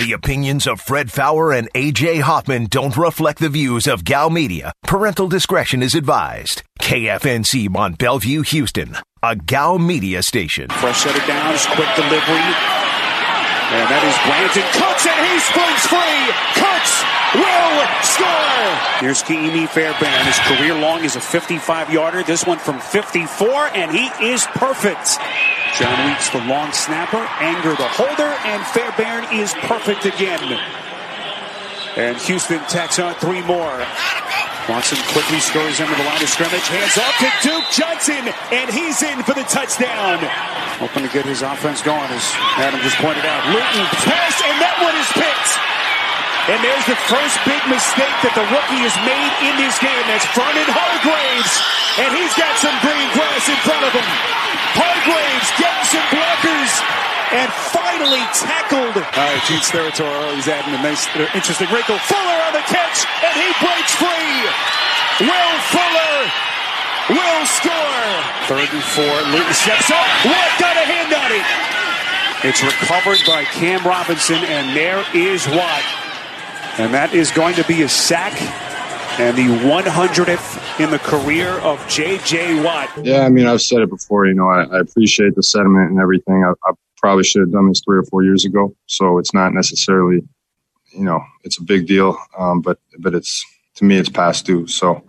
The opinions of Fred Faour and A.J. Hoffman don't reflect the views of Gal Media. Parental discretion is advised. KFNC Mont Bellevue, Houston, a Gal Media station. Fresh set of downs, quick delivery. And that is Brandon Cooks, and he springs free. Cooks will score. Here's Ka'imi Fairbairn. His career long is a 55-yarder. This one from 54, and he is perfect. John Weeks, the long snapper, Anger the holder, and Fairbairn is perfect again. And Houston tacks on 3 more. Watson quickly scurries into the line of scrimmage. Hands off to Duke Johnson, and he's in for the touchdown. Hoping to get his offense going, as Adam just pointed out. Luton pass, and that one is picked. And there's the first big mistake that the rookie has made in this game. That's Vernon Hargreaves, and he's got some green grass in front of him. Hargreaves getting some blockers, and finally tackled. All right, Cheats territory. He's adding a nice, interesting wrinkle. Fuller on the catch, and he breaks free. Will Fuller will score. 3rd and 4. Luton steps up. What got a hand on it? It's recovered by Cam Robinson, and there is Watt. And that is going to be a sack, and the 100th in the career of J.J. Watt. Yeah, I mean, I've said it before. You know, I appreciate the sentiment and everything. I probably should have done this 3 or 4 years ago. So it's not necessarily, you know, it's a big deal. But it's, to me, it's past due. So,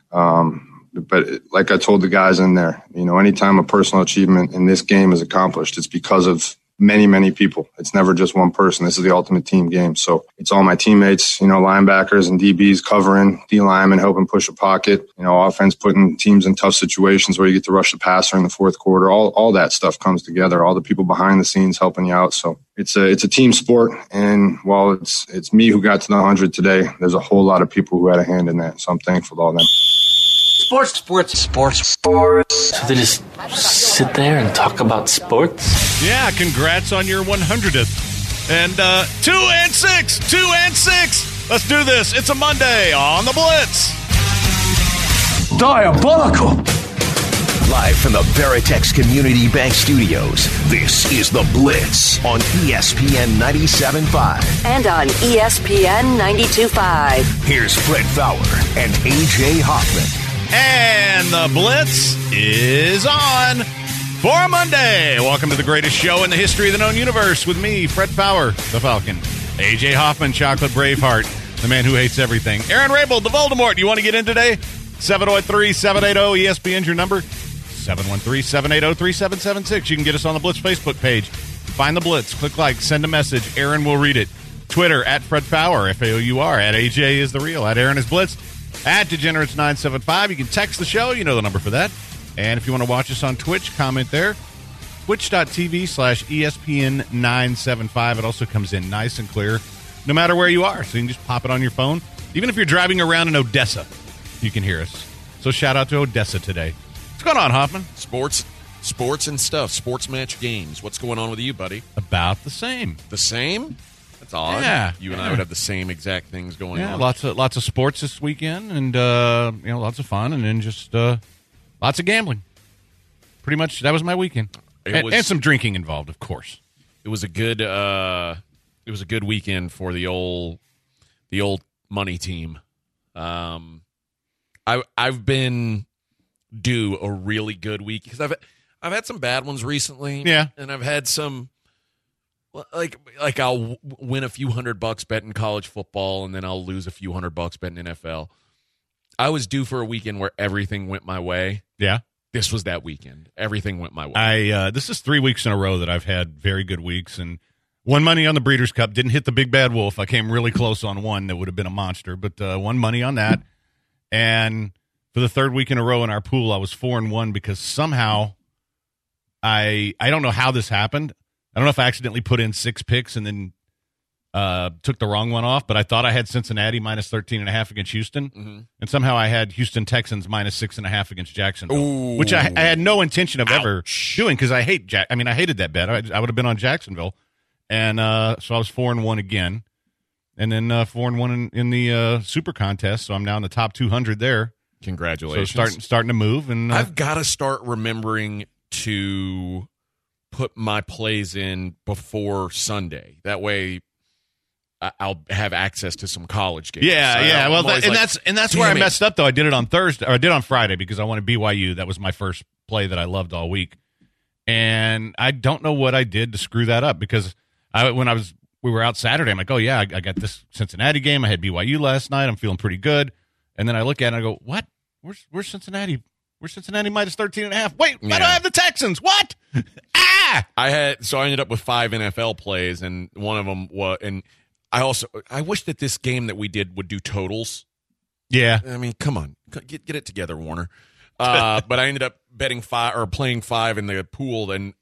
but like I told the guys in there, you know, anytime a personal achievement in this game is accomplished, it's because of many, many people. It's never just one person. This is the ultimate team game. So it's all my teammates, you know, linebackers and DBs covering, D-linemen helping push a pocket, you know, offense putting teams in tough situations where you get to rush the passer in the 4th quarter. All that stuff comes together. All the people behind the scenes helping you out. So it's a team sport. And while it's me who got to the 100 today, there's a whole lot of people who had a hand in that. So I'm thankful to all them. Sports. So they just sit there and talk about sports? Yeah, congrats on your 100th. And 2 and 6. Let's do this. It's a Monday on the Blitz. Diabolical. Live from the Veritex Community Bank Studios, this is The Blitz on ESPN 97.5. And on ESPN 92.5. Here's Fred Faour and A.J. Hoffman. And the Blitz is on for a Monday. Welcome to the greatest show in the history of the known universe with me, Fred Faour, the Falcon, A.J. Hoffman, Chocolate Braveheart, the man who hates everything, Aaron Rabel, the Voldemort. You want to get in today? 703-780-ESPN's your number. 713-780-3776. You can get us on the Blitz Facebook page. Find the Blitz. Click like. Send a message. Aaron will read it. Twitter, at Fred Faour, F-A-O-U-R. At A.J. is the real. At Aaron is Blitz. At Degenerates975. You can text the show. You know the number for that. And if you want to watch us on Twitch, comment there. Twitch.tv/ESPN975. It also comes in nice and clear no matter where you are. So you can just pop it on your phone. Even if you're driving around in Odessa, you can hear us. So shout out to Odessa today. What's going on, Hoffman? Sports and stuff. Sports match games. What's going on with you, buddy? About the same. The same? That's odd. Yeah. You and I would have the same exact things going on. Lots of sports this weekend, and lots of fun, and then just lots of gambling. Pretty much that was my weekend, and some drinking involved, of course. It was a good weekend for the old money team. I've been due a really good week because I've had some bad ones recently. Yeah, and I've had some. Like I'll win a few $100 betting college football, and then I'll lose a few $100 betting NFL. I was due for a weekend where everything went my way. Yeah. This was that weekend. Everything went my way. This is 3 weeks in a row that I've had very good weeks, and won money on the Breeders' Cup. Didn't hit the Big Bad Wolf. I came really close on one that would have been a monster, but won money on that. And for the 3rd week in a row in our pool, I was 4-1 because somehow I don't know how this happened. I don't know if I accidentally put in 6 picks and then took the wrong one off, but I thought I had Cincinnati minus 13.5 against Houston, and somehow I had Houston Texans minus 6.5 against Jacksonville, which I had no intention of ever doing because I hate I hated that bet. I would have been on Jacksonville, and so I was 4-1 again, and then 4-1 in the Super Contest. So I'm now in the top 200 there. Congratulations! So starting to move, and I've got to start remembering to put my plays in before Sunday. That way, I'll have access to some college games. Yeah. Well, that's where I messed up though. I did it on Thursday, or I did on Friday because I wanted BYU. That was my first play that I loved all week, and I don't know what I did to screw that up because we were out Saturday. I'm like, oh yeah, I got this Cincinnati game. I had BYU last night. I'm feeling pretty good, and then I look at it and I go, what? Where's Cincinnati? Where's Cincinnati minus 13.5? Wait, why do I have the Texans? What? I ended up with 5 NFL plays, and one of them was, and I wish that this game that we did would do totals. Yeah. I mean, come on. Get it together, Warner. But I ended up betting 5 or playing 5 in the pool, and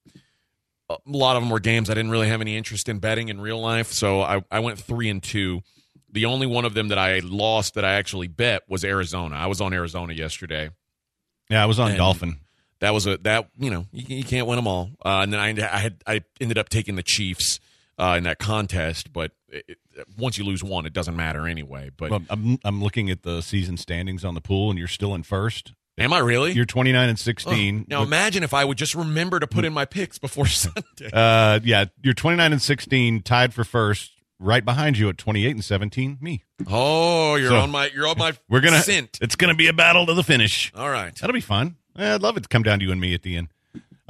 a lot of them were games I didn't really have any interest in betting in real life, so I went 3-2. The only one of them that I lost that I actually bet was Arizona. I was on Arizona yesterday. Yeah, I was on Dolphin. That was you can't win them all. And then I ended up taking the Chiefs in that contest, but once you lose one, it doesn't matter anyway. But well, I'm looking at the season standings on the pool, and you're still in first. Am I really? You're 29-16. Now imagine if I would just remember to put in my picks before Sunday. Yeah, you're 29-16, tied for first. Right behind you at 28-17, me. Oh, you're on my we're gonna scent. It's gonna be a battle to the finish. All right. That'll be fun. I'd love it to come down to you and me at the end.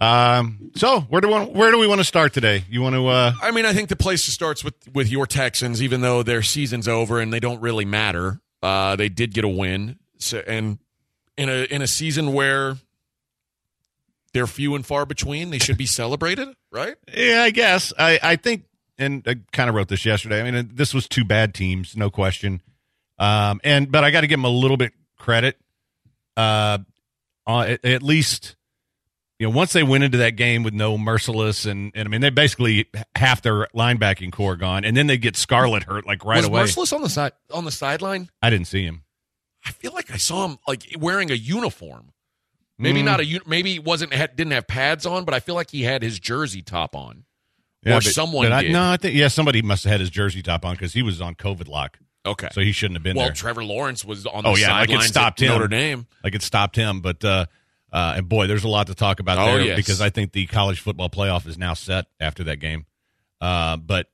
So where do we want to start today? You want to I mean, I think the place to starts with your Texans, even though their season's over and they don't really matter. They did get a win. So, and in a season where they're few and far between, they should be celebrated, right? Yeah, I guess. I think, and I kind of wrote this yesterday. I mean, this was 2 bad teams, no question. But I got to give them a little bit credit. At least, once they went into that game with no Merciless, and I mean, they basically half their linebacking core gone, and then they get Scarlett hurt like right away. Was Merciless on the sideline? I didn't see him. I feel like I saw him like wearing a uniform. Maybe not maybe he didn't have pads on, but I feel like he had his jersey top on. Yeah, or someone did. I think somebody must have had his jersey top on because he was on COVID lock. Okay, so he shouldn't have been there. Well, Trevor Lawrence was on the sidelines. Like it stopped him. Notre Dame. Like it stopped him, but and boy, there's a lot to talk about there yes. because I think the college football playoff is now set after that game. But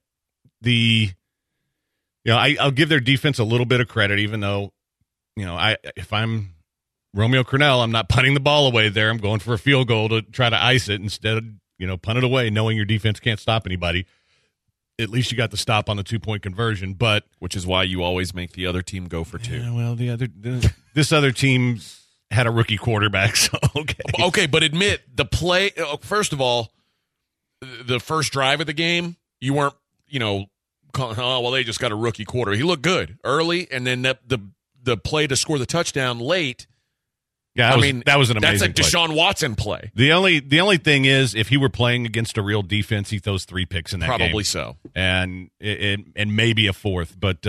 I'll give their defense a little bit of credit, even though if I'm Romeo Crennel, I'm not punting the ball away there. I'm going for a field goal to try to ice it instead of punt it away, knowing your defense can't stop anybody. At least you got the stop on the 2-point conversion, but which is why you always make the other team go for 2. Yeah, well, this other team had a rookie quarterback, so okay. Okay, but admit the play. First of all, the first drive of the game, you weren't, they just got a rookie quarter. He looked good early, and then the play to score the touchdown late. Yeah, that was an amazing That's a Deshaun Watson play. The only thing is, if he were playing against a real defense, he throws 3 picks in that game. Probably so. And maybe a 4th. But,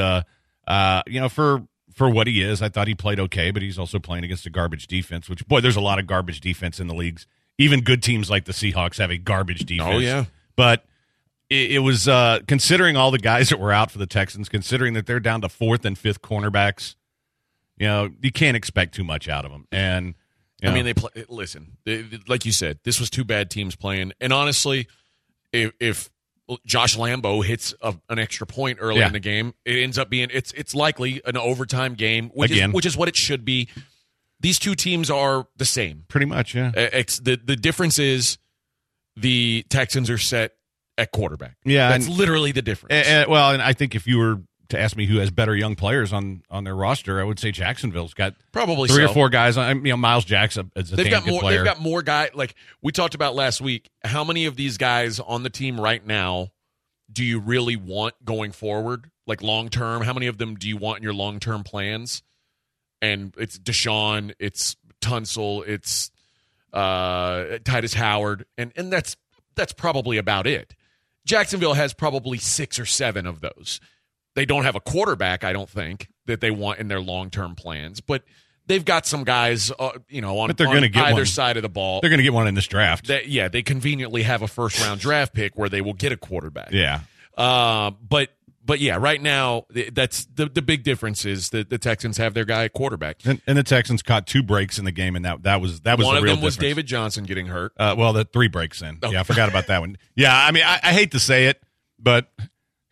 for what he is, I thought he played okay, but he's also playing against a garbage defense, which, boy, there's a lot of garbage defense in the leagues. Even good teams like the Seahawks have a garbage defense. Oh, yeah. But it was, considering all the guys that were out for the Texans, considering that they're down to 4th and 5th cornerbacks, you can't expect too much out of them. And I mean, like you said, this was 2 bad teams playing. And honestly, if Josh Lambo hits an extra point early in the game, it ends up being it's likely an overtime game, which is what it should be. These 2 teams are the same, pretty much. Yeah. The difference is the Texans are set at quarterback. Yeah, that's literally the difference. And I think if you were to ask me who has better young players on their roster, I would say Jacksonville's got probably 3 or 4 guys. Miles Jackson is a damn good player. They've got more guys. Like we talked about last week, how many of these guys on the team right now do you really want going forward? Like long term, how many of them do you want in your long term plans? And it's Deshaun, it's Tunsil, it's Titus Howard, and that's probably about it. Jacksonville has probably 6 or 7 of those. They don't have a quarterback, I don't think, that they want in their long-term plans. But they've got some guys, on either side of the ball. They're going to get one in this draft. They conveniently have a first-round draft pick where they will get a quarterback. Yeah. But yeah, right now, that's the big difference is that the Texans have their guy at quarterback. And the Texans caught 2 breaks in the game, and that was the real difference. One of them was David Johnson getting hurt. The 3 breaks in. Oh. Yeah, I forgot about that one. Yeah, I mean, I hate to say it, but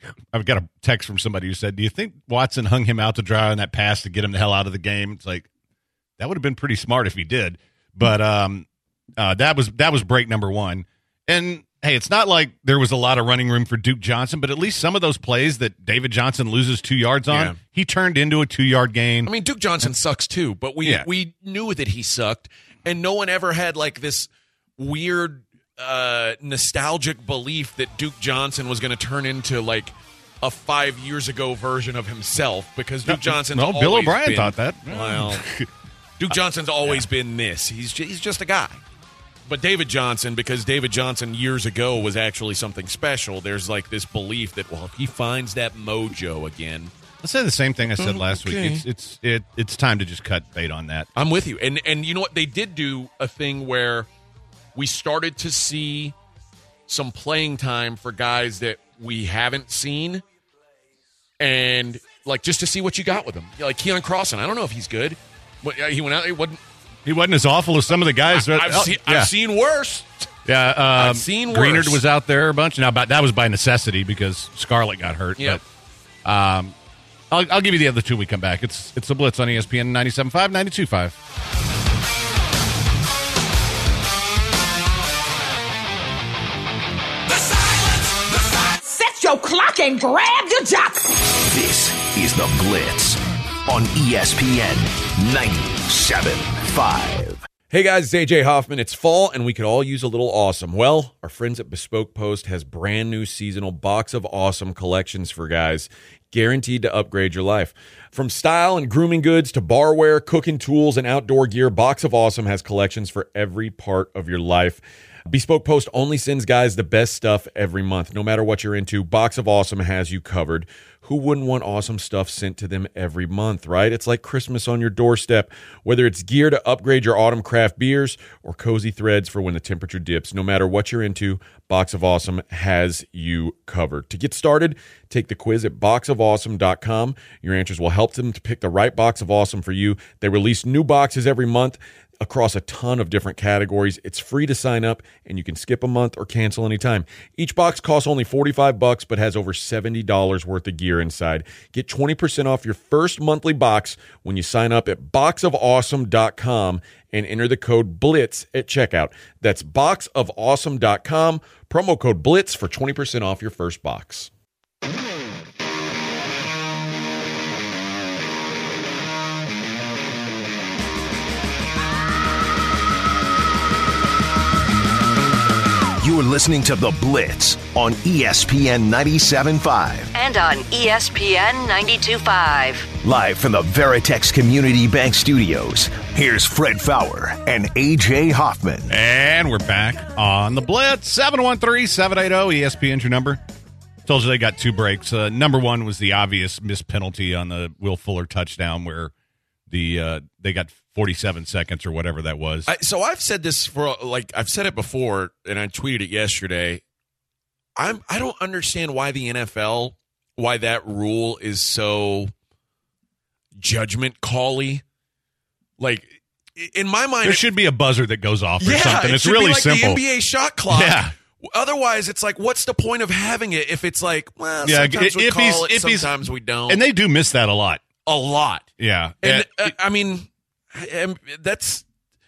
I've got a text from somebody who said, do you think Watson hung him out to dry on that pass to get him the hell out of the game? It's like, that would have been pretty smart if he did. But that was break number one. And, hey, it's not like there was a lot of running room for Duke Johnson, but at least some of those plays that David Johnson loses 2 yards on, he turned into a 2-yard gain. I mean, Duke Johnson sucks too, but we knew that he sucked, and no one ever had like this weird nostalgic belief that Duke Johnson was going to turn into like a 5 years ago version of himself, because Duke Johnson's always Bill O'Brien been, thought that. Well, Duke Johnson's always been this. He's just a guy. But David Johnson, because David Johnson years ago was actually something special, there's like this belief that, well, if he finds that mojo again. I'll say the same thing I said last week. It's time to just cut bait on that. I'm with you. And you know what? They did do a thing where we started to see some playing time for guys that we haven't seen, and like just to see what you got with them. Like Keon Crossan, I don't know if he's good. But he went out. He wasn't as awful as some of the guys. I've seen worse. Yeah, I've seen worse. Greenard was out there a bunch. Now, that was by necessity because Scarlett got hurt. Yep. But I'll give you the other two when we come back. It's the Blitz on ESPN 97.5, 92.5. Your clock and grab your jock. This is The Blitz on ESPN 97.5. Hey guys, it's AJ Hoffman. It's fall and we could all use a little awesome. Well, our friends at Bespoke Post has brand new seasonal Box of Awesome collections for guys, guaranteed to upgrade your life. From style and grooming goods to barware, cooking tools, and outdoor gear, Box of Awesome has collections for every part of your life. Bespoke Post only sends guys the best stuff every month. No matter what you're into, Box of Awesome has you covered. Who wouldn't want awesome stuff sent to them every month, right? It's like Christmas on your doorstep. Whether it's gear to upgrade your autumn craft beers or cozy threads for when the temperature dips, no matter what you're into, Box of Awesome has you covered. To get started, take the quiz at boxofawesome.com. Your answers will help them to pick the right Box of Awesome for you. They release new boxes every month across a ton of different categories. It's free to sign up, and you can skip a month or cancel anytime. Each box costs only $45, but has over $70 worth of gear inside. Get 20% off your first monthly box when you sign up at boxofawesome.com and enter the code BLITZ at checkout. That's boxofawesome.com, promo code BLITZ for 20% off your first box. You're listening to The Blitz on ESPN 97.5. And on ESPN 92.5. Live from the Veritex Community Bank Studios, here's Fred Fowler and A.J. Hoffman. And we're back on The Blitz. 713-780-ESPN's your number. Told you they got two breaks. Number one was the obvious missed penalty on the Will Fuller touchdown where they got 47 seconds or whatever that was. So I've said this I've said it before, and I tweeted it yesterday. I don't understand why the NFL, why that rule is so judgment call-y. Like, in my mind, there should be a buzzer that goes off or something. It's really like simple. The NBA shot clock. Yeah. Otherwise, it's like, what's the point of having it if it's like, well, sometimes we call it, sometimes we don't. And they do miss that a lot. A lot. Yeah. And I mean, that's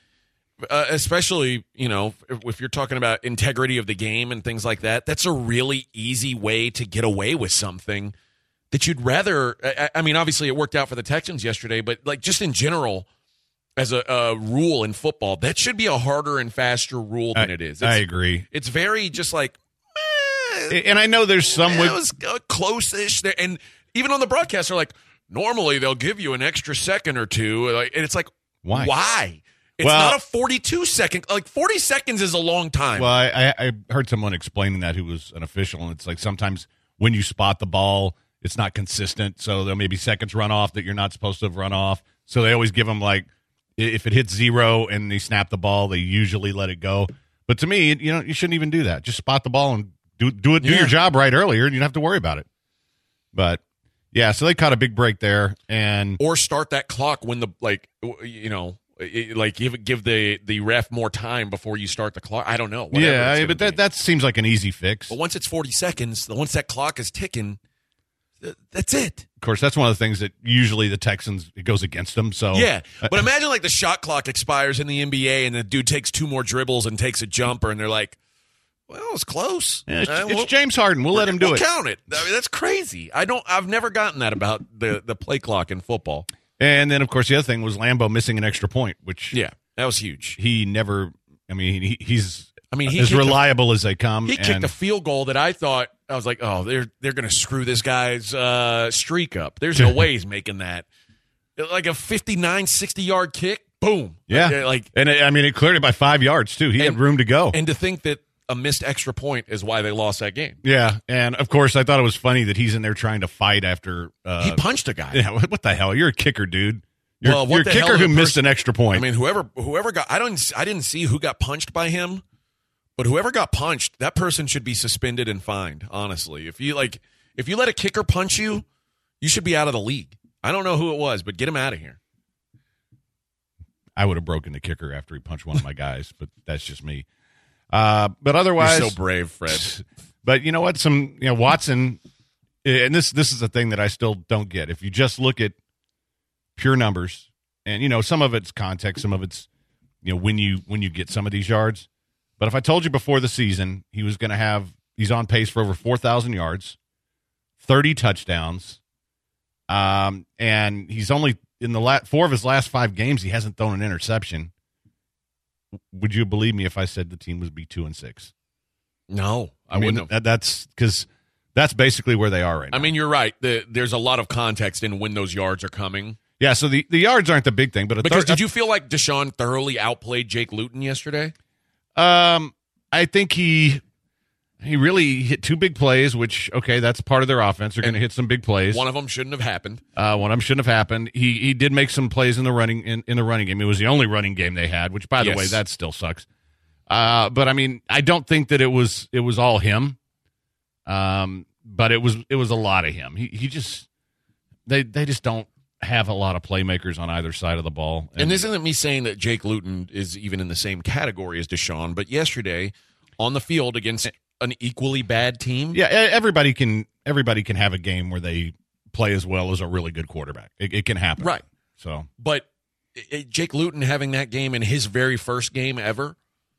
especially, if you're talking about integrity of the game and things like that, that's a really easy way to get away with something that you'd rather. I mean, obviously it worked out for the Texans yesterday, but like just in general, as a rule in football, that should be a harder and faster rule than it is. I agree. It's very just like, and I know there's some it was close-ish there, and even on the broadcast, they're like, normally they'll give you an extra second or two, and it's like, why? It's not a 42-second. Like 40 seconds is a long time. Well, I heard someone explaining that who was an official, and it's like sometimes when you spot the ball, it's not consistent, so there may be seconds run off that you're not supposed to have run off. So they always give them like, if it hits 0 and they snap the ball, they usually let it go. But to me, you shouldn't even do that. Just spot the ball and do your job right earlier, and you don't have to worry about it. But yeah, so they caught a big break there, or start that clock when Give the ref more time before you start the clock. I don't know. But that seems like an easy fix. But once it's 40 seconds, once that clock is ticking, that's it. Of course, that's one of the things that usually the Texans, it goes against them. So yeah, but imagine like the shot clock expires in the NBA and the dude takes 2 more dribbles and takes a jumper, and they're like, well, it's close. Yeah, it's James Harden. We'll let him do it. Count it. I mean, that's crazy. I've never gotten that about the play clock in football. And then, of course, the other thing was Lambeau missing an extra point, which that was huge. He never. I mean, he's he as reliable as they come. He kicked a field goal that I thought, I was like, oh, they're going to screw this guy's streak up. There's no way he's making that. Like a 59, 60-yard kick, boom. Yeah. It cleared it by 5 yards, too. He had room to go. And to think that a missed extra point is why they lost that game. Yeah, and of course, I thought it was funny that he's in there trying to fight after he punched a guy. Yeah, what the hell? You're a kicker, dude. You're a kicker who missed an extra point. I mean, whoever got, I didn't see who got punched by him, but whoever got punched, that person should be suspended and fined. Honestly, if you let a kicker punch you, you should be out of the league. I don't know who it was, but get him out of here. I would have broken the kicker after he punched one of my guys, but that's just me. But otherwise, you're so brave, Fred. But you know what? Watson, and this is the thing that I still don't get. If you just look at pure numbers, and some of it's context, some of it's when you get some of these yards. But if I told you before the season he's on pace for over 4,000 yards, 30 touchdowns, and he's only in the 4 of his last 5 games he hasn't thrown an interception. Would you believe me if I said the team would be 2-6? No, I wouldn't have. That's because that's basically where they are right now. I mean, you're right. There's a lot of context in when those yards are coming. Yeah, so the yards aren't the big thing. But did you feel like Deshaun thoroughly outplayed Jake Luton yesterday? I think he really hit 2 big plays, which, okay, that's part of their offense. They're going to hit some big plays. One of them shouldn't have happened. He did make some plays in the running game. It was the only running game they had, which, by the way, that still sucks. But I mean, I don't think that it was all him. But it was a lot of him. He just they just don't have a lot of playmakers on either side of the ball. And this isn't me saying that Jake Luton is even in the same category as Deshaun, but yesterday on the field against an equally bad team. Yeah, everybody can have a game where they play as well as a really good quarterback. It can happen. Right. So, but Jake Luton having that game in his very first game ever,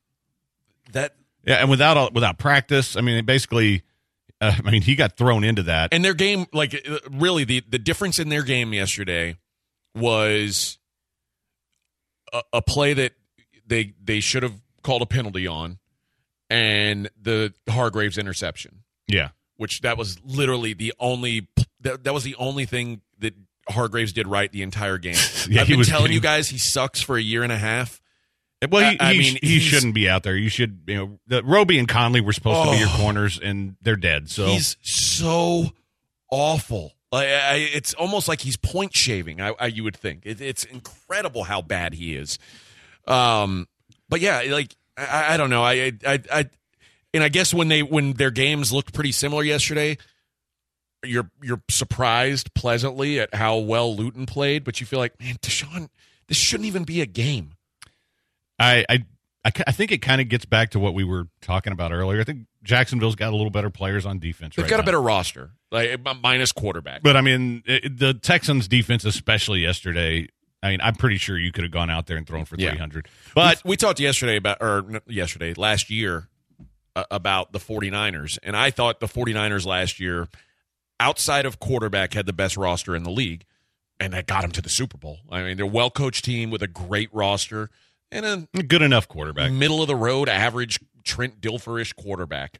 and without practice, I mean, basically, he got thrown into that. And their game, really, the difference in their game yesterday was a play that they should have called a penalty on, and the Hargraves interception. Yeah. Which that was literally the only thing that Hargraves did right the entire game. Yeah, I've been telling you guys he sucks for a year and a half. Well, he shouldn't be out there. You should, Roby and Conley were supposed to be your corners, and they're dead. So he's so awful. It's almost like he's point shaving. You would think it's incredible how bad he is. But yeah, I don't know. And I guess when their games looked pretty similar yesterday, you're surprised pleasantly at how well Luton played, but you feel like, man, Deshaun, this shouldn't even be a game. I think it kind of gets back to what we were talking about earlier. I think Jacksonville's got a little better players on defense. They've got a better roster, minus quarterback. But I mean, the Texans' defense, especially yesterday. I mean, I'm pretty sure you could have gone out there and thrown for 300. But we talked last year about the 49ers, and I thought the 49ers last year, outside of quarterback, had the best roster in the league, and that got them to the Super Bowl. I mean, they're a well-coached team with a great roster and a good enough quarterback, middle-of-the-road, average Trent Dilfer-ish quarterback.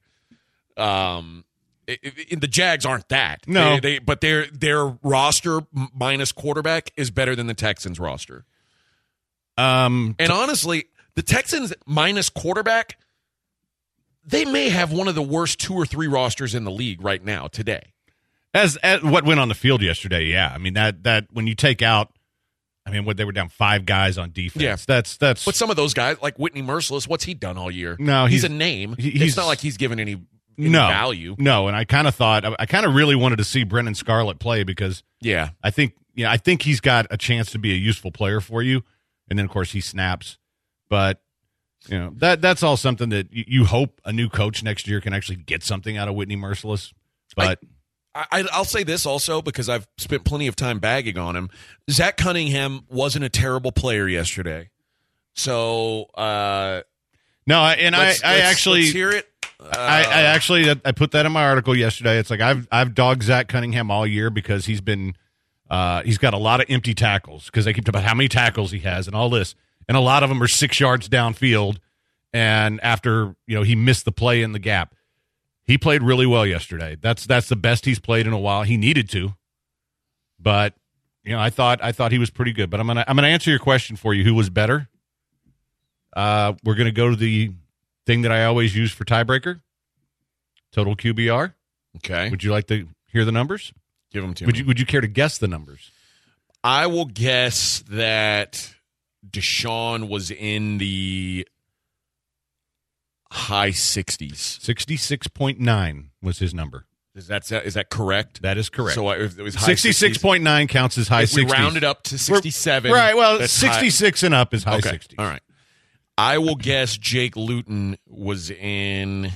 The Jags aren't that. No. But their roster minus quarterback is better than the Texans roster. And honestly, the Texans minus quarterback, they may have one of the worst 2 or 3 rosters in the league right now today. As what went on the field yesterday, yeah. I mean that when you take out, they were down 5 guys on defense. Yeah. That's. But some of those guys, like Whitney Merciless, what's he done all year? No, he's a name. It's not like he's given any value. No, and I kind of really wanted to see Brennan Scarlett play because I think he's got a chance to be a useful player for you. and then of course he snaps. But that's all something that you hope a new coach next year can actually get something out of Whitney Merciless. But I'll say this also because I've spent plenty of time bagging on him. Zach Cunningham wasn't a terrible player yesterday. So let's hear it. I put that in my article yesterday. It's like I've dogged Zach Cunningham all year because he's got a lot of empty tackles because they keep talking about how many tackles he has and all this, and a lot of them are 6 yards downfield. And after he missed the play in the gap, he played really well yesterday. That's the best he's played in a while. He needed to, but I thought he was pretty good. But I'm gonna answer your question for you. Who was better? We're gonna go to the thing that I always use for tiebreaker, total QBR. Okay. Would you like to hear the numbers? Give them to me. Would you care to guess the numbers? I will guess that Deshaun was in the high 60s. 66.9 was his number. Is that correct? That is correct. So if it was high 66.9 counts as high 60s. We round it up to 67. Right. Well, 66 and up is high 60s. All right. I will guess Jake Luton was in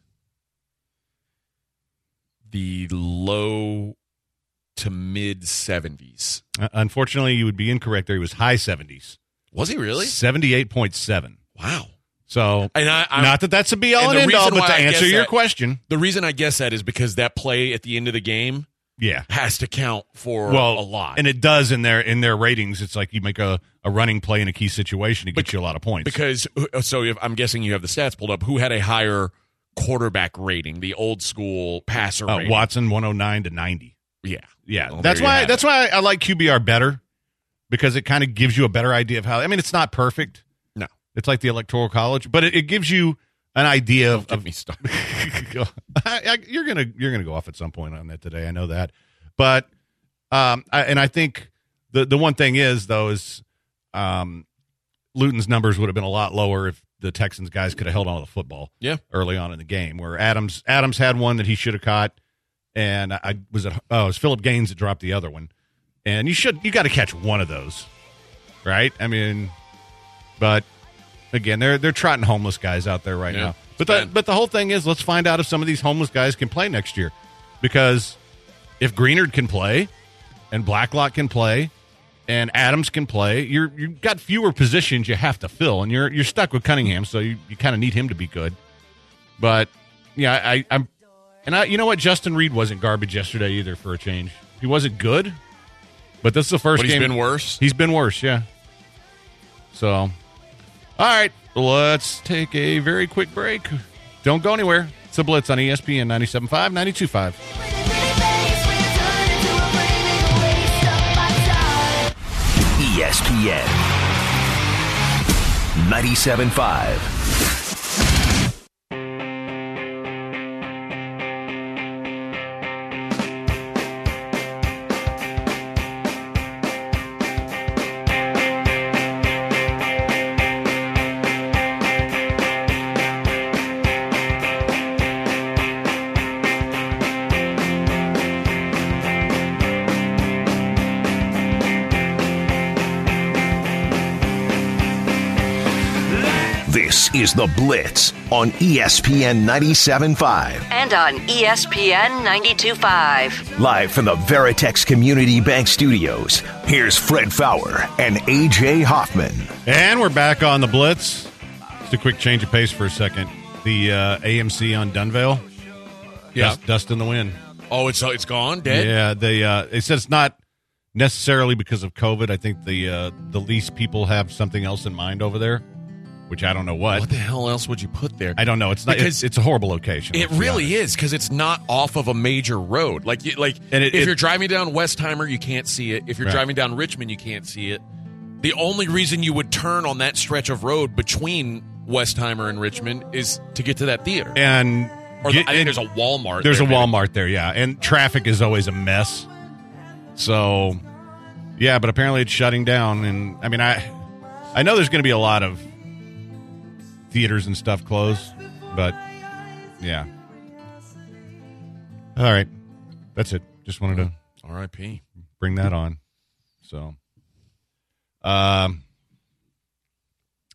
the low to mid 70s. Unfortunately, you would be incorrect there. He was high 70s. Was he really? 78.7. Wow. So, and not that that's a be-all and end-all, but to answer your question. The reason I guess that is because that play at the end of the game has to count for a lot. And it does in their ratings. It's like you make a running play in a key situation to get you a lot of points. Because, I'm guessing you have the stats pulled up. Who had a higher quarterback rating, the old school passer rating? Watson, 109 to 90. Yeah. Well, that's why I like QBR better, because it kind of gives you a better idea of how. I mean, it's not perfect. No, it's like the Electoral College, but it gives you an idea of. Don't get me started. You're gonna go off at some point on that today. I know that, but I think the one thing is Luton's numbers would have been a lot lower if the Texans guys could have held on to the football. Early on in the game, where Adams had one that he should have caught. And it was Philip Gaines that dropped the other one. And you got to catch one of those, right? I mean, but again, they're trotting homeless guys out there right now. But the whole thing is, let's find out if some of these homeless guys can play next year, because if Greenard can play, and Blacklock can play, and Adams can play, you've got fewer positions you have to fill, and you're stuck with Cunningham, so you kind of need him to be good. But yeah, I'm. And you know what? Justin Reed wasn't garbage yesterday either, for a change. He wasn't good, but this is the first game. He's been worse? He's been worse, yeah. So, all right, let's take a very quick break. Don't go anywhere. It's The Blitz on ESPN 97.5, 92.5. ESPN 97.5. This is The Blitz on ESPN 97.5. And on ESPN 92.5. Live from the Veritex Community Bank Studios, here's Fred Faour and A.J. Hoffman. And we're back on The Blitz. Just a quick change of pace for a second. The AMC on Dunvale. Yeah. Dust in the wind. Oh, it's gone? Dead? Yeah, they said it's not necessarily because of COVID. I think the lease people have something else in mind over there, which I don't know what. What the hell else would you put there? I don't know. It's not. It's a horrible location. It really is, because it's not off of a major road. If you're driving down Westheimer, you can't see it. If you're driving down Richmond, you can't see it. The only reason you would turn on that stretch of road between Westheimer and Richmond is to get to that theater. And I think there's a Walmart. There's a Walmart there, yeah. And traffic is always a mess. So, yeah, but apparently it's shutting down. And I mean, I know there's going to be a lot of theaters and stuff closed, but yeah. All right, that's it. Just wanted to R.I.P. bring that on. So,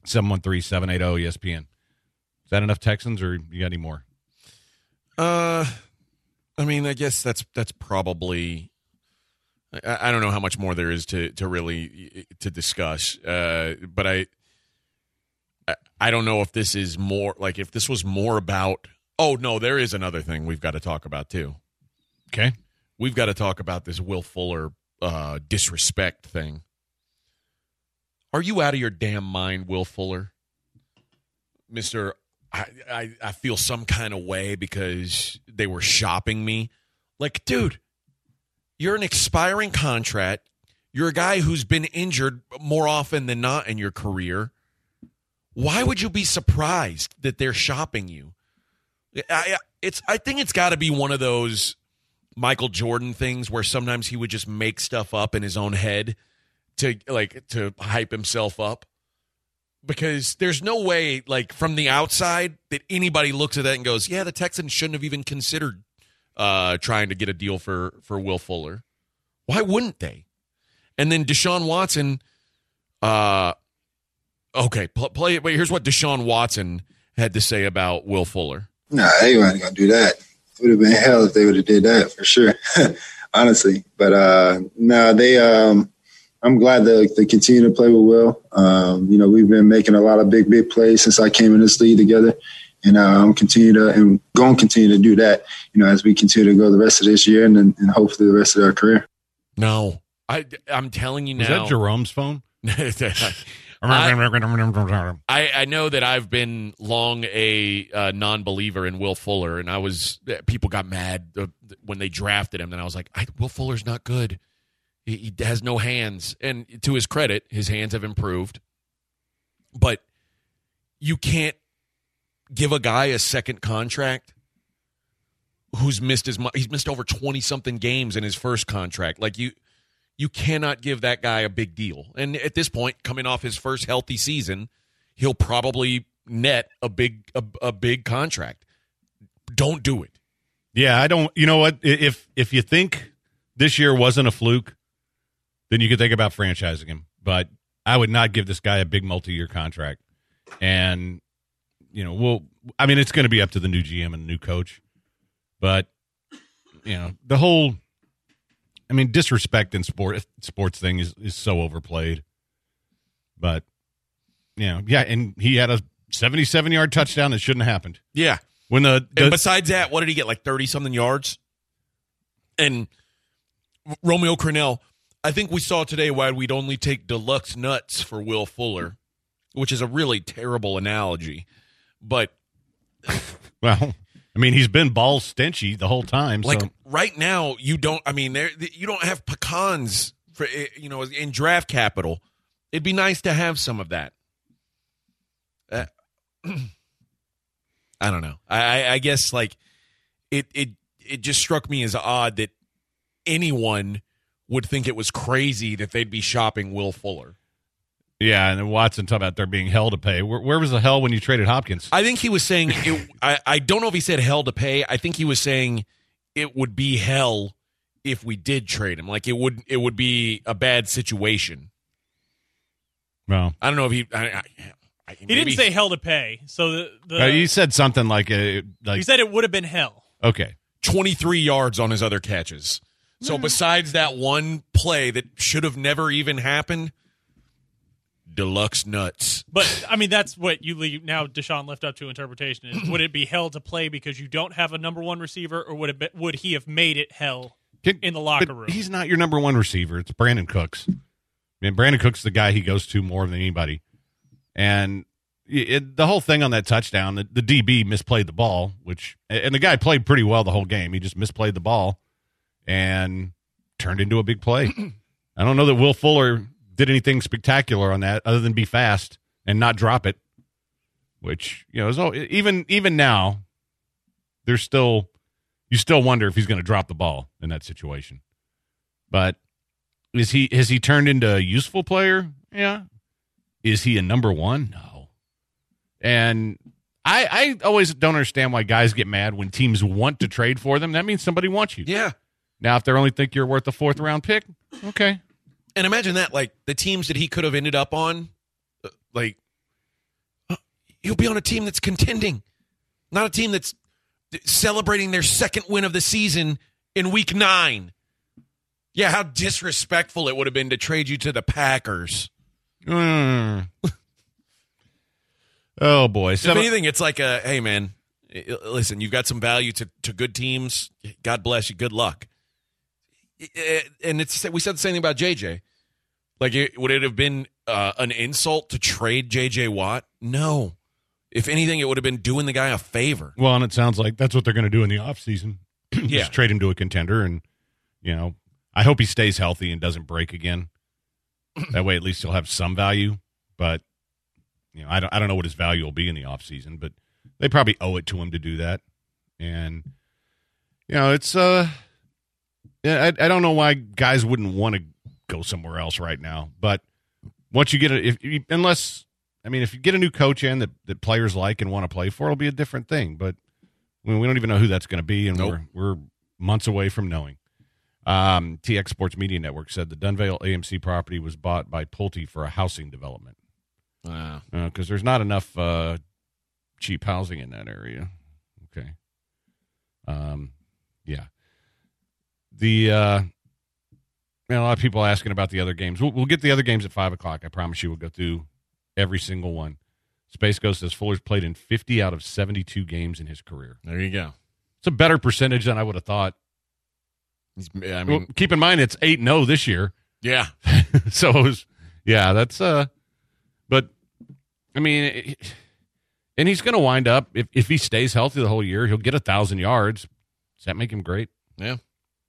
713-780-ESPN. Is that enough Texans, or you got any more? I mean, I guess that's probably. I don't know how much more there is to really to discuss, but I don't know if this is more like if this was more about. Oh no, there is another thing we've got to talk about too. Okay, we've got to talk about this Will Fuller disrespect thing. Are you out of your damn mind, Will Fuller, Mister? I feel some kind of way because they were shopping me. Like, dude, you're an expiring contract. You're a guy who's been injured more often than not in your career. Why would you be surprised that they're shopping you? I think it's got to be one of those Michael Jordan things where sometimes he would just make stuff up in his own head to hype himself up. Because there's no way, like, from the outside that anybody looks at that and goes, yeah, the Texans shouldn't have even considered trying to get a deal for Will Fuller. Why wouldn't they? And then Deshaun Watson, play it. But here's what Deshaun Watson had to say about Will Fuller. Nah, they weren't going to do that. It would have been hell if they would have did that, for sure, honestly. But, I'm glad that they continue to play with Will. We've been making a lot of big plays since I came in this league together. And I'm continue to do that, as we continue to go the rest of this year and hopefully the rest of our career. No, I'm telling you now. Is that Jerome's phone? I know that I've been long a non-believer in Will Fuller, and people got mad when they drafted him. And I was like, Will Fuller's not good. He has no hands. And to his credit, his hands have improved. But you can't give a guy a second contract who's he's missed over 20-something games in his first contract. Like, you cannot give that guy a big deal. And at this point, coming off his first healthy season, he'll probably net a big contract. Don't do it. Yeah, I don't. You know what? If you think this year wasn't a fluke, then you could think about franchising him. But I would not give this guy a big multi-year contract. And, it's going to be up to the new GM and the new coach. But, the whole, disrespect in sports thing is so overplayed. But, and he had a 77-yard touchdown that shouldn't have happened. Yeah. And besides that, what did he get, like 30-something yards? And Romeo Crennel, I think we saw today why we'd only take deluxe nuts for Will Fuller, which is a really terrible analogy. But, well, he's been ball stenchy the whole time. Like, so. Right now, you don't have pecans for, in draft capital. It'd be nice to have some of that. I don't know. I guess, like, it just struck me as odd that anyone would think it was crazy that they'd be shopping Will Fuller. Yeah, and then Watson talked about there being hell to pay. Where was the hell when you traded Hopkins? I think he was saying, I don't know if he said hell to pay. I think he was saying it would be hell if we did trade him. Like, it would be a bad situation. Well, I don't know if he didn't say hell to pay. So he said something like he said it would have been hell. Okay. 23 yards on his other catches. So besides that one play that should have never even happened, deluxe nuts. But, that's what you leave now, Deshaun, left up to interpretation. Is, would it be hell to play because you don't have a number one receiver, or would he have made it hell in the locker room? He's not your number one receiver. It's Brandon Cooks. Brandon Cooks is the guy he goes to more than anybody. And the whole thing on that touchdown, the DB misplayed the ball, and the guy played pretty well the whole game. He just misplayed the ball and turned into a big play. I don't know that Will Fuller did anything spectacular on that other than be fast and not drop it, which, even now, you still wonder if he's going to drop the ball in that situation. But has he turned into a useful player? Yeah. Is he a number one? No. And I always don't understand why guys get mad when teams want to trade for them. That means somebody wants you. Yeah. Now, if they only think you're worth a fourth-round pick, okay. And imagine that, like, the teams that he could have ended up on, like, He'll be on a team that's contending, not a team that's celebrating their second win of the season in week 9. Yeah, how disrespectful it would have been to trade you to the Packers. Oh, boy. If anything, it's like hey, man, listen, you've got some value to good teams. God bless you. Good luck. And we said the same thing about JJ. Like, would it have been an insult to trade JJ Watt? No. If anything, it would have been doing the guy a favor. Well, and it sounds like that's what they're going to do in the offseason. Yeah. Just trade him to a contender, and, I hope he stays healthy and doesn't break again. That way, at least he'll have some value. But, I don't know what his value will be in the offseason, but they probably owe it to him to do that. And, it's I don't know why guys wouldn't want to go somewhere else right now. But once you get if you get a new coach in that players like and want to play for, it'll be a different thing. But we don't even know who that's going to be, and nope. we're months away from knowing. TX Sports Media Network said the Dunvale AMC property was bought by Pulte for a housing development. Wow. Because there's not enough cheap housing in that area. Okay. Yeah. A lot of people asking about the other games. We'll get the other games at 5 o'clock. I promise you we'll go through every single one. Space Ghost says Fuller's played in 50 out of 72 games in his career. There you go. It's a better percentage than I would have thought. Keep in mind it's 8-0 this year. Yeah. So, that's but, and he's going to wind up, if he stays healthy the whole year, he'll get 1,000 yards. Does that make him great? Yeah.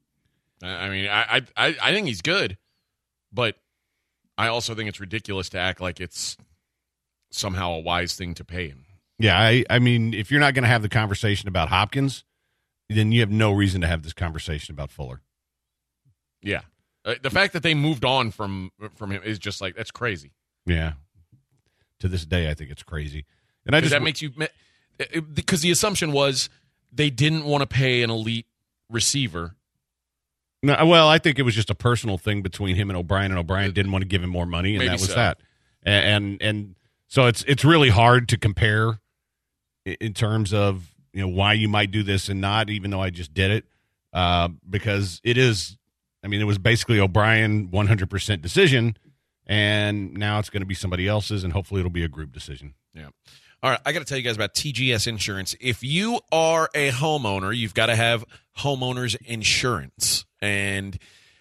I think he's good, but I also think it's ridiculous to act like it's somehow a wise thing to pay him. Yeah, if you're not going to have the conversation about Hopkins, then you have no reason to have this conversation about Fuller. Yeah. The fact that they moved on from him is just like, that's crazy. Yeah. To this day, I think it's crazy. And that makes you, because the assumption was they didn't want to pay an elite receiver. No, well, I think it was just a personal thing between him and O'Brien didn't want to give him more money, and that was that. And so it's really hard to compare in terms of why you might do this and not, even though I just did it, because it is. It was basically O'Brien 100% decision, and now it's going to be somebody else's, and hopefully it'll be a group decision. Yeah. All right, I got to tell you guys about TGS Insurance. If you are a homeowner, you've got to have homeowners insurance. And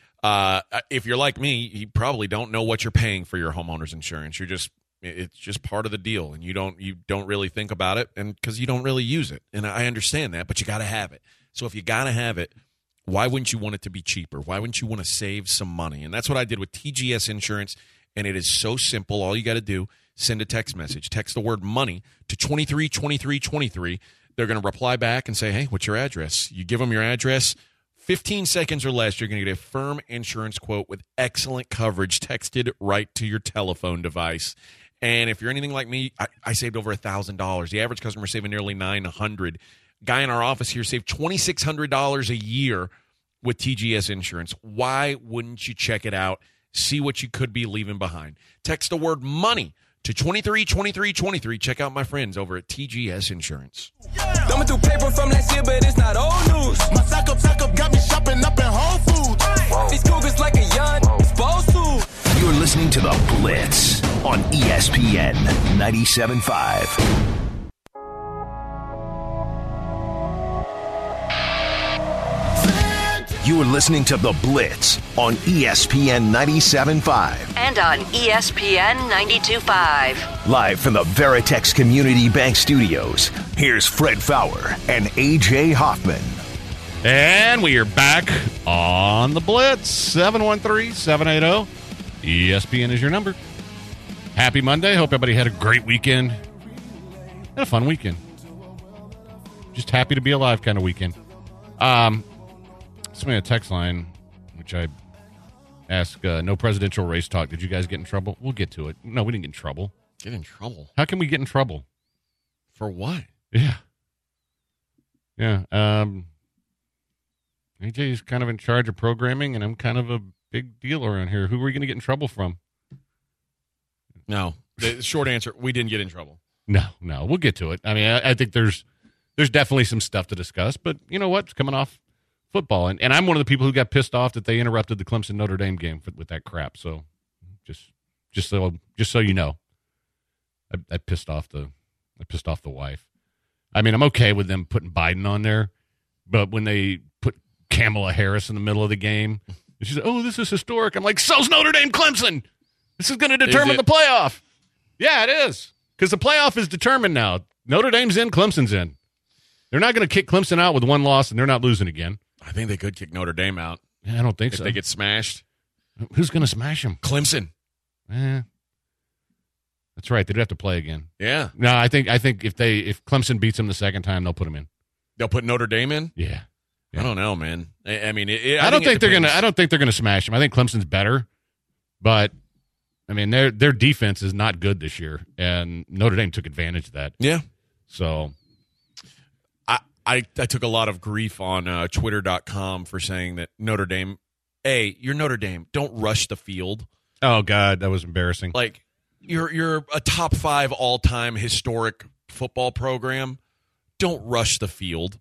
if you're like me, you probably don't know what you're paying for your homeowner's insurance. It's just part of the deal, and you don't really think about it, and because you don't really use it. And I understand that, but you got to have it. So if you got to have it, why wouldn't you want it to be cheaper? Why wouldn't you want to save some money? And that's what I did with TGS Insurance, and it is so simple. All you got to do, send a text message. Text the word money to 232323. They're going to reply back and say, hey, what's your address? You give them your address. 15 seconds or less, you're going to get a firm insurance quote with excellent coverage texted right to your telephone device. And if you're anything like me, I saved over $1,000. The average customer saving nearly $900. Guy in our office here saved $2,600 a year with TGS Insurance. Why wouldn't you check it out? See what you could be leaving behind. Text the word money to 232323. Check out my friends over at TGS Insurance. Thumbing through paper from last year, but it's not old news. My sack up got me shopping up in Whole Foods. These cougars like a young exposed to. You're listening to The Blitz on ESPN 97.5. You are listening to The Blitz on ESPN 97.5. And on ESPN 92.5. Live from the Veritex Community Bank Studios, here's Fred Fowler and A.J. Hoffman. And we are back on The Blitz. 713-780. ESPN is your number. Happy Monday. Hope everybody had a great weekend. Had a fun weekend. Just happy to be alive kind of weekend. Somebody a text line, which I asked, no presidential race talk. Did you guys get in trouble? We'll get to it. No, we didn't get in trouble. Get in trouble? How can we get in trouble? For what? Yeah. Yeah. AJ's kind of in charge of programming, and I'm kind of a big deal around here. Who are we going to get in trouble from? No. The short answer, we didn't get in trouble. No, we'll get to it. I mean, I think there's definitely some stuff to discuss, but you know what? It's coming off football, and I'm one of the people who got pissed off that they interrupted the Clemson Notre Dame game with that crap. So just so you know, I pissed off the wife. I mean, I'm okay with them putting Biden on there, but when they put Kamala Harris in the middle of the game, and she said, "Oh, this is historic," I'm like, "So's Notre Dame Clemson. This is going to determine the playoff." Yeah, it is. Because the playoff is determined now. Notre Dame's in, Clemson's in. They're not going to kick Clemson out with one loss, and they're not losing again. I think they could kick Notre Dame out. Yeah, I don't think so. If they get smashed. Who's going to smash them? Clemson. That's right. They'd have to play again. Yeah. No, I think if Clemson beats them the second time, they'll put them in. They'll put Notre Dame in? Yeah. I don't know, man. I mean, I don't think they're going to smash them. I think Clemson's better, but I mean, their defense is not good this year, and Notre Dame took advantage of that. Yeah. So I took a lot of grief on Twitter.com for saying that Notre Dame, you're Notre Dame. Don't rush the field. Oh, God, that was embarrassing. Like, you're a top 5 all-time historic football program. Don't rush the field.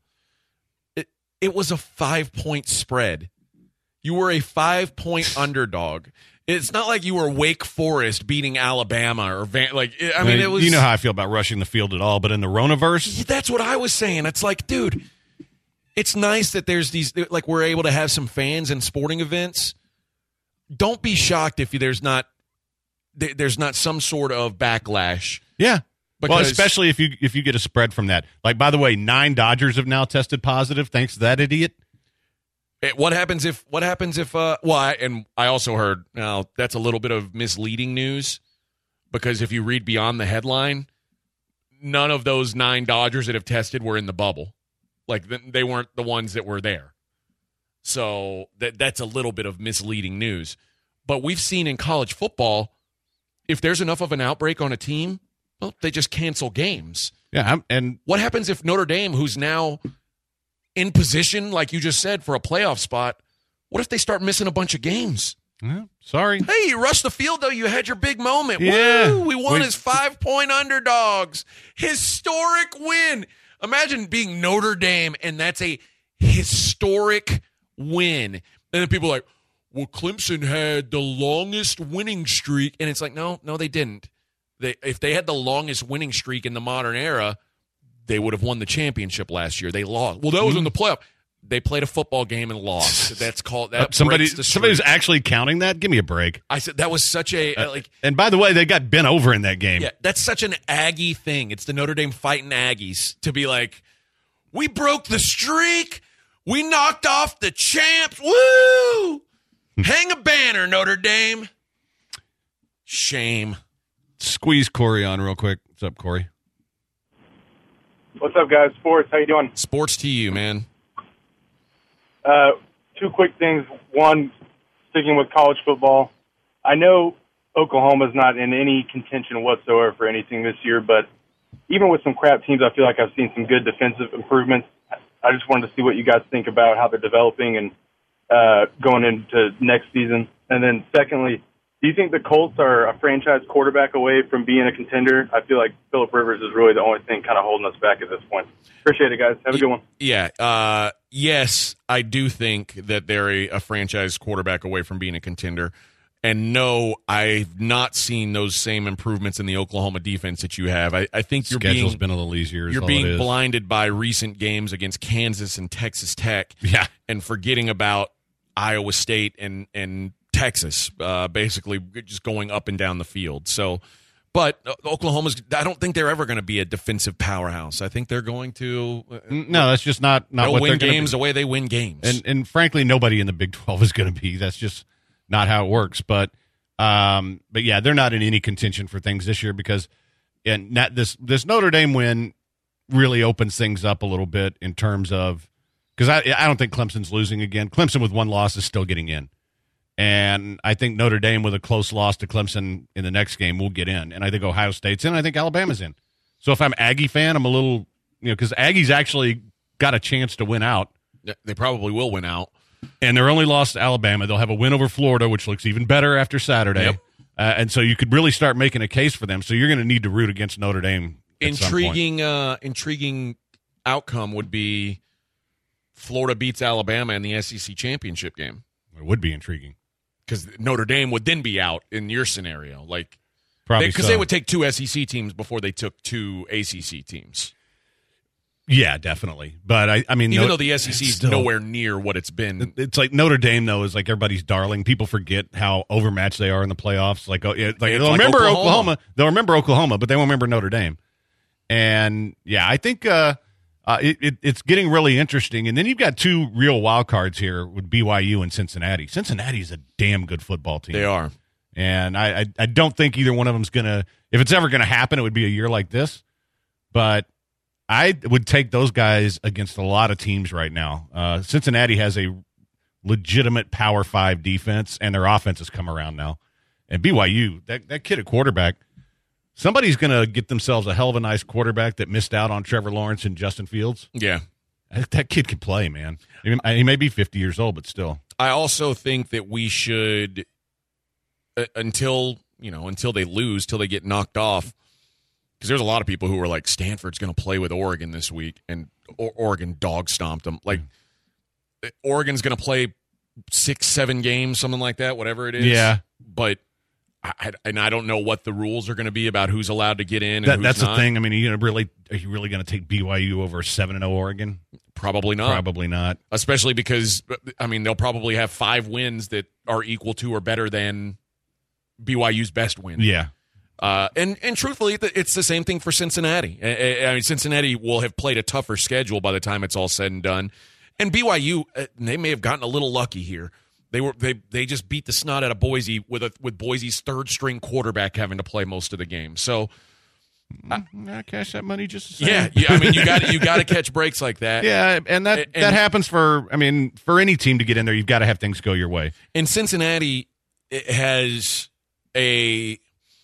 It was a 5-point spread. You were a 5-point underdog. It's not like you were Wake Forest beating Alabama or it was. You know how I feel about rushing the field at all, but in the Ronaverse, that's what I was saying. It's like, dude, it's nice that there's these, like, we're able to have some fans and sporting events. Don't be shocked if there's not some sort of backlash. Yeah. Because, well, especially if you get a spread from that. Like, by the way, 9 Dodgers have now tested positive thanks to that idiot. What happens if and I also heard, now that's a little bit of misleading news, because if you read beyond the headline, none of those 9 Dodgers that have tested were in the bubble. Like, they weren't the ones that were there. So that's a little bit of misleading news. But we've seen in college football, if there's enough of an outbreak on a team, well, they just cancel games. Yeah, and what happens if Notre Dame, who's now in position, like you just said, for a playoff spot, what if they start missing a bunch of games? Sorry. Hey, you rushed the field, though. You had your big moment. Yeah. Woo! We won as 5-point underdogs. Historic win. Imagine being Notre Dame, and that's a historic win. And then people are like, well, Clemson had the longest winning streak. And it's like, no, they didn't. If they had the longest winning streak in the modern era, they would have won the championship last year. They lost. Well, that was in the playoff. They played a football game and lost. That's called that. Somebody's actually counting that. Give me a break. I said that was such a like. And by the way, they got bent over in that game. Yeah, that's such an Aggie thing. It's the Notre Dame fighting Aggies to be like, we broke the streak. We knocked off the champs. Woo! Hang a banner, Notre Dame. Shame. Squeeze Corey on real quick. What's up, Corey? What's up, guys? Sports, how you doing? Sports to you, man. 2 quick things. One, sticking with college football. I know Oklahoma's not in any contention whatsoever for anything this year, but even with some crap teams, I feel like I've seen some good defensive improvements. I just wanted to see what you guys think about how they're developing and going into next season. And then secondly, do you think the Colts are a franchise quarterback away from being a contender? I feel like Phillip Rivers is really the only thing kind of holding us back at this point. Appreciate it, guys. Have a good one. Yeah. Yes, I do think that they're a franchise quarterback away from being a contender. And no, I've not seen those same improvements in the Oklahoma defense that you have. I think Schedule's been a little easier. You're being blinded by recent games against Kansas and Texas Tech. Yeah. And forgetting about Iowa State and Texas, basically just going up and down the field. So, but Oklahoma's, I don't think they're ever going to be a defensive powerhouse. I think they're going to. No, that's just not what win they're games the way they win games. And frankly, nobody in the Big 12 is going to be. That's just not how it works. But yeah, they're not in any contention for things this year because this Notre Dame win really opens things up a little bit in terms of, because I don't think Clemson's losing again. Clemson with 1 loss is still getting in. And I think Notre Dame with a close loss to Clemson in the next game will get in. And I think Ohio State's in. I think Alabama's in. So if I'm Aggie fan, I'm a little, because Aggie's actually got a chance to win out. They probably will win out. And they're only lost to Alabama. They'll have a win over Florida, which looks even better after Saturday. Yep. And so you could really start making a case for them. So you're going to need to root against Notre Dame Intriguing outcome would be Florida beats Alabama in the SEC championship game. It would be intriguing because Notre Dame would then be out in your scenario, like probably because they would take 2 SEC teams before they took 2 ACC teams. Yeah, definitely. But I mean, even though the SEC is nowhere near what it's been, it's like Notre Dame though is like everybody's darling. People forget how overmatched they are in the playoffs. Like, they'll remember Oklahoma. They'll remember Oklahoma, but they won't remember Notre Dame. And yeah, I think it's getting really interesting. And then you've got 2 real wild cards here with BYU and Cincinnati. Cincinnati's a damn good football team. They are, and I don't think either one of them's gonna. If it's ever gonna happen, it would be a year like this. But I would take those guys against a lot of teams right now. Cincinnati has a legitimate Power 5 defense, and their offense has come around now. And BYU, that kid at quarterback, somebody's going to get themselves a hell of a nice quarterback that missed out on Trevor Lawrence and Justin Fields. Yeah. That kid can play, man. He may be 50 years old, but still. I also think that we should, until they lose, till they get knocked off, because there's a lot of people who are like, Stanford's going to play with Oregon this week, and Oregon dog stomped them. Like, Oregon's going to play 6-7 games, something like that, whatever it is. Yeah. But I don't know what the rules are going to be about who's allowed to get in and that's who's not. The thing. I mean, are you really going to take BYU over 7-0 Oregon? Probably not. Probably not. Especially because, I mean, they'll probably have 5 wins that are equal to or better than BYU's best win. Yeah. And truthfully, it's the same thing for Cincinnati. I mean, Cincinnati will have played a tougher schedule by the time it's all said and done. And BYU, they may have gotten a little lucky here. They just beat the snot out of Boise with Boise's 3rd string quarterback having to play most of the game. So I cash that money just the same. Yeah. I mean, you got to catch breaks like that. Yeah, and that happens for any team to get in there. You've got to have things go your way. And Cincinnati has a.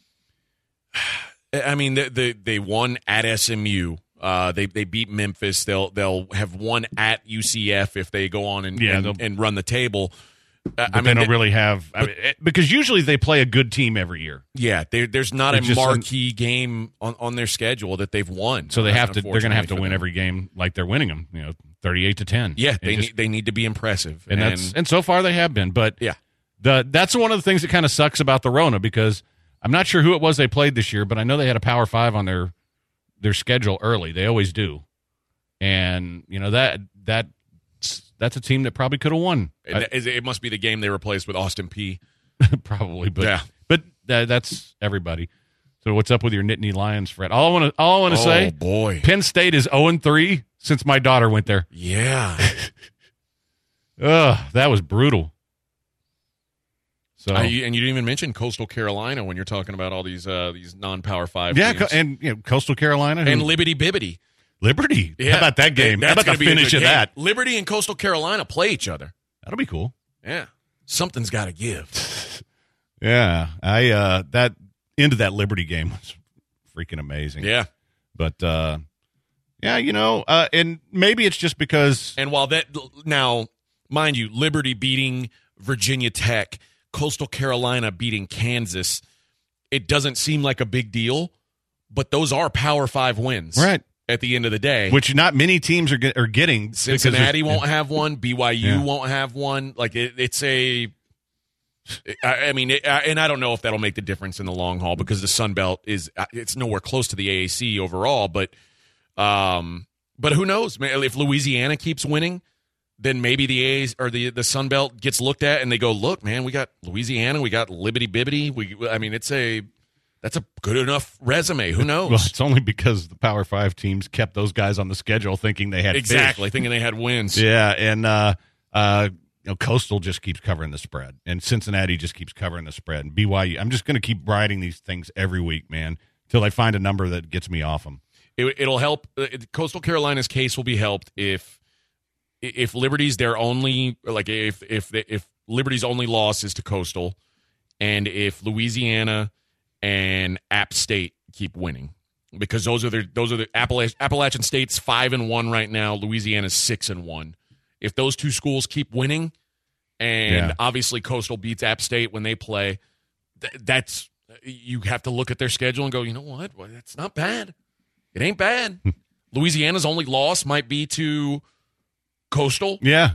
I mean, they won at SMU. They beat Memphis. They'll have won at UCF if they go on and run the table. They don't really have because usually they play a good team every year. Yeah, there's not a marquee game on their schedule that they've won. So they're going to have to win every game like they're winning them. 38-10. Yeah, they need to be impressive, and so far they have been. But yeah, that's one of the things that kind of sucks about the Rona because. I'm not sure who it was they played this year, but I know they had a Power 5 on their schedule early. They always do. And, that's a team that probably could have won. It must be the game they replaced with Austin Peay. Probably, but yeah. But that's everybody. So what's up with your Nittany Lions, Fred? All I want to say, boy. Penn State is 0-3 since my daughter went there. Yeah. That was brutal. So and you didn't even mention Coastal Carolina when you're talking about all these non-Power 5 yeah, teams. and Coastal Carolina and Liberty Bibbity. Liberty? Yeah. How about that game? How about the finish of that? Liberty and Coastal Carolina play each other. That'll be cool. Yeah. Something's got to give. Yeah. That end of that Liberty game was freaking amazing. Yeah. But, and maybe it's just because. And while now, mind you, Liberty beating Virginia Tech, Coastal Carolina beating Kansas, it doesn't seem like a big deal, but those are Power 5 wins. Right. At the end of the day. Which not many teams are getting. Cincinnati won't have one. BYU won't have one. Like, it's a... and I don't know if that'll make the difference in the long haul because the Sun Belt it's nowhere close to the AAC overall, but who knows? If Louisiana keeps winning, then maybe the A's or the Sun Belt gets looked at and they go, look, man, we got Louisiana, we got Liberty Bibbity. That's a good enough resume. Who knows? Well, it's only because the Power 5 teams kept those guys on the schedule thinking they had thinking they had wins. Yeah, and Coastal just keeps covering the spread, and Cincinnati just keeps covering the spread, and BYU. I'm just going to keep riding these things every week, man, until I find a number that gets me off them. It'll help. Coastal Carolina's case will be helped if Liberty's their only, like if Liberty's only loss is to Coastal, and if Louisiana and App State keep winning, because those are the Appalachian State's 5-1 right now. Louisiana's 6-1. If those two schools keep winning, and obviously Coastal beats App State when they play, that's you have to look at their schedule and go, you know what? Well, that's not bad. It ain't bad. Louisiana's only loss might be to Coastal. Yeah.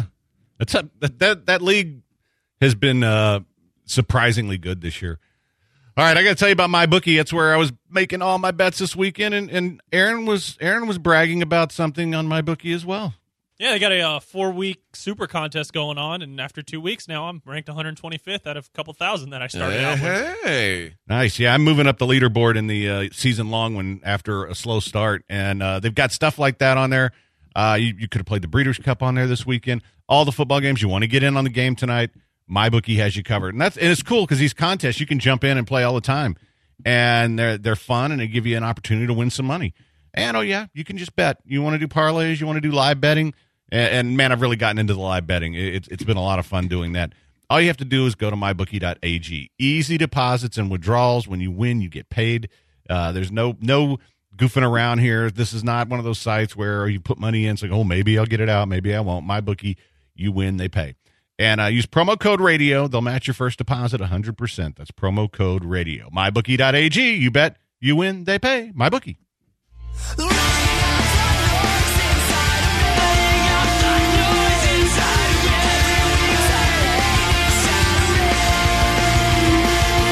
That league has been surprisingly good this year. All right, I got to tell you about MyBookie. That's where I was making all my bets this weekend, and Aaron was bragging about something on MyBookie as well. Yeah, they got a 4-week super contest going on, and after 2 weeks now, I'm ranked 125th out of a couple thousand that I started out with. Hey, nice. Yeah, I'm moving up the leaderboard in the season-long one after a slow start, and they've got stuff like that on there. You could have played the Breeders' Cup on there this weekend. All the football games. You want to get in on the game tonight, MyBookie has you covered. And it's cool because these contests, you can jump in and play all the time, and they're fun, and they give you an opportunity to win some money. And, you can just bet. You want to do parlays, you want to do live betting. And man, I've really gotten into the live betting. It's been a lot of fun doing that. All you have to do is go to mybookie.ag. Easy deposits and withdrawals. When you win, you get paid. There's no goofing around here. This is not one of those sites where you put money in. It's like, maybe I'll get it out. Maybe I won't. MyBookie, you win, they pay. And use promo code radio. They'll match your first deposit 100%. That's promo code radio. Mybookie.ag. You bet, you win, they pay. MyBookie.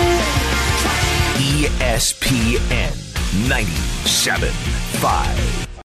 ESPN 97.5.